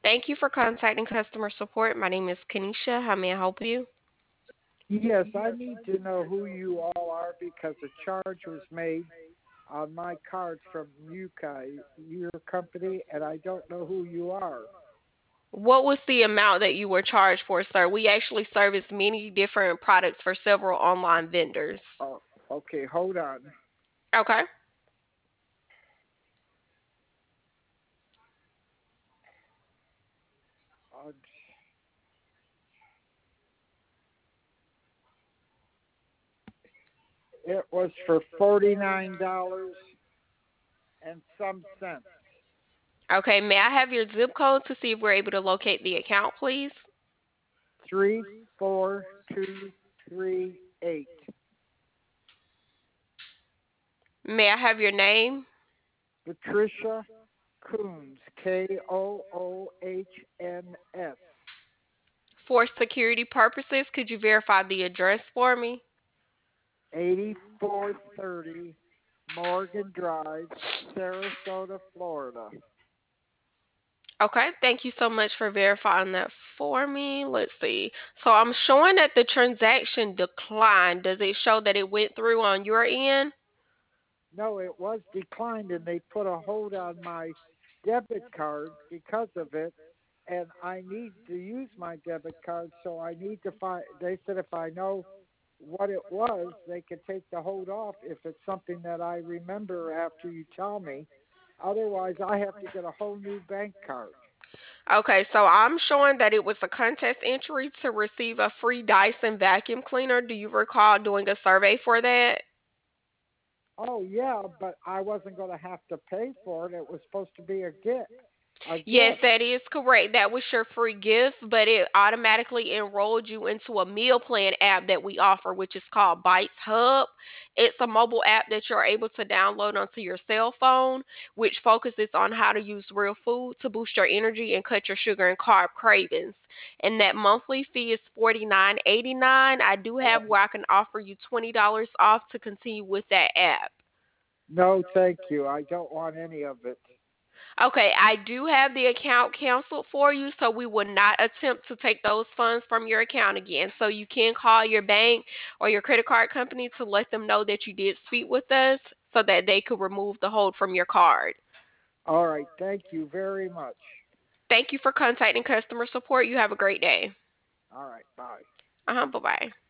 Thank you for contacting customer support. My name is Kanisha. How may I help you? Yes, I need to know who you all are because a charge was made on my cards from you guys, your company, and I don't know who you are. What was the amount that you were charged for, sir? We actually service many different products for several online vendors. Oh, okay, hold on. Okay. Uh, it was for $49 and some cents. Okay, may I have your zip code to see if we're able to locate the account, please? 34238. May I have your name? Patricia Coons, Koohns. For security purposes, could you verify the address for me? 8430 Morgan Drive, Sarasota, Florida. Okay, thank you so much for verifying that for me. Let's see. So I'm showing that the transaction declined. Does it show that it went through on your end? No, it was declined and they put a hold on my debit card because of it. And I need to use my debit card, so I need to find. They said if I know what it was, they could take the hold off if it's something that I remember after you tell me. Otherwise, I have to get a whole new bank card. Okay, so I'm showing that it was a contest entry to receive a free Dyson vacuum cleaner. Do you recall doing a survey for that? Oh yeah, but I wasn't going to have to pay for it. It was supposed to be a gift. A Yes, gift. that is correct. That was your free gift, but it automatically enrolled you into a meal plan app that we offer, which is called Bites Hub. It's a mobile app that you're able to download onto your cell phone, which focuses on how to use real food to boost your energy and cut your sugar and carb cravings. And that monthly fee is $49.89. I do have where I can offer you $20 off to continue with that app. No, thank you. I don't want any of it. Okay, I do have the account canceled for you, so we will not attempt to take those funds from your account again. So you can call your bank or your credit card company to let them know that you did speak with us so that they could remove the hold from your card. All right, thank you very much. Thank you for contacting customer support. You have a great day. All right, bye. Bye bye.